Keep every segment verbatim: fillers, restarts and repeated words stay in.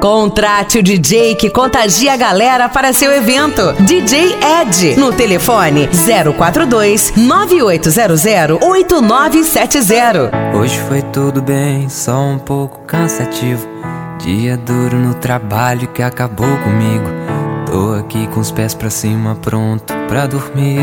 Contrate o D J que contagia a galera para seu evento. D J Ed, no telefone zero quatro dois, nove oito zero zero, oito nove sete zero. Hoje foi tudo bem, só um pouco cansativo. Dia duro no trabalho que acabou comigo. Tô aqui com os pés pra cima, pronto pra dormir.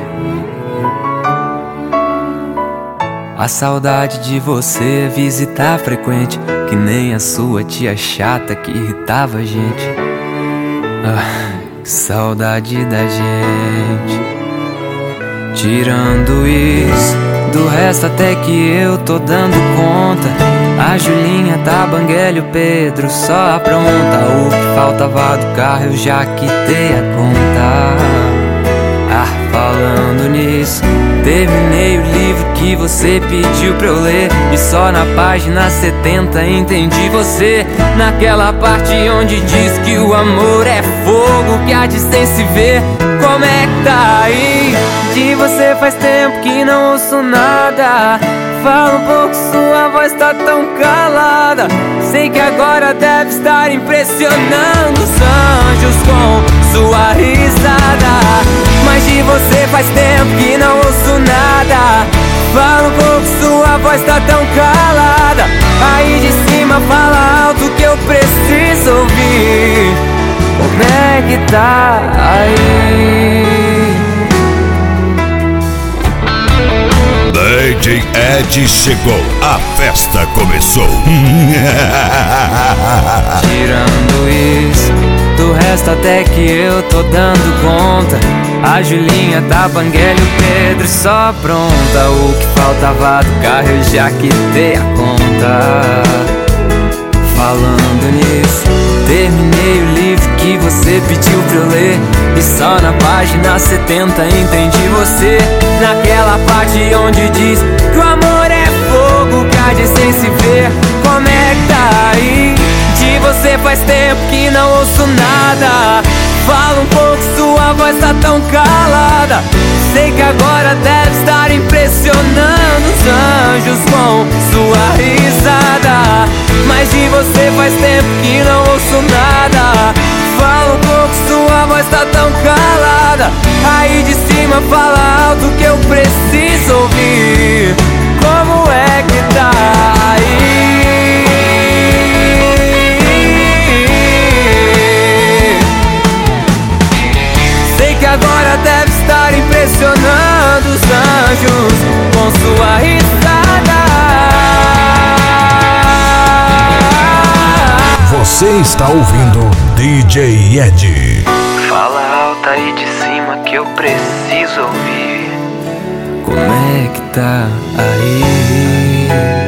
A saudade de você visitar frequente, que nem a sua tia chata que irritava a gente. Ah, que saudade da gente. Tirando isso, do resto até que eu tô dando conta. A Julinha tá banguela e o Pedro só apronta. O que faltava do carro eu já quitei a conta. Ah, falando nisso, terminei o livro que você pediu pra eu ler. E só na página setenta entendi você. Naquela parte onde diz que o amor é fogo que há de sem se ver. Como é que tá aí? De você faz tempo que não ouço nada. Fala um pouco, sua voz tá tão calada. Sei que agora deve estar impressionando os anjos com sua risada. Mas de você faz tempo que não ouço nada. Fala um pouco, sua voz tá tão calada. Aí de cima fala alto que eu preciso ouvir. Como é que tá aí? D J Ed chegou, a festa começou. Tirando isso, do resto até que eu tô dando conta. A Julinha tá banguela e o Pedro só pronta. O que faltava do carro eu já quitei a conta. Falando nisso, terminei o livro que você pediu pra eu ler. E só na página setenta entendi você. Naquela parte onde diz que o amor é fogo que há de sem se ver. Como é que tá aí? De você faz tempo que não ouço nada. Fala um pouco, sua voz tá tão calada. Sei que agora deve estar impressionando os anjos com sua risada. Mas de você faz tempo que não ouço nada. Fala um pouco, sua voz tá tão calada. Aí de cima fala alto que eu preciso ouvir. Como é que tá aí? Sei que agora deve estar impressionando os anjos com sua risada. Você está ouvindo D J Ed. Fala alto aí de cima que eu preciso ouvir. Como é que tá aí?